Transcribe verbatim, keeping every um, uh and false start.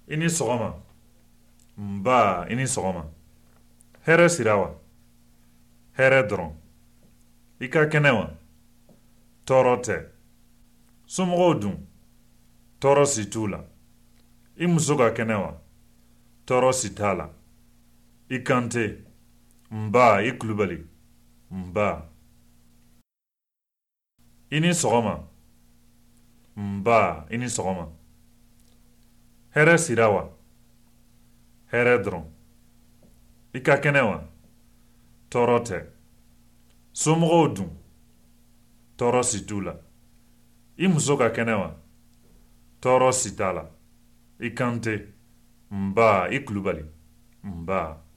I ni sɔgɔma. Nba, i ni sɔgɔma. Hɛrɛ sira wa? Hɛrɛ dɔrɔn. I ka kɛnɛ wa? Tɔɔrɔ tɛ. Somɔgɔw dun? Tɔɔrɔ si t'u la. I muso ka kɛnɛ wa? Tɔɔrɔ si t'a la. I Kante. Nba, i Kulubali. Nba. I ni sɔgɔma. Nba, i ni sɔgɔma. Hɛrɛ sira wa? Hɛrɛ dɔrɔn. I ka kɛnɛ wa? Tɔɔrɔ tɛ. Somɔgɔw dun? Tɔɔrɔ si t'u la. I muso ka kɛnɛ wa? Tɔɔrɔ si t'a la. I Kante. Nba, i Kulubali. Nba.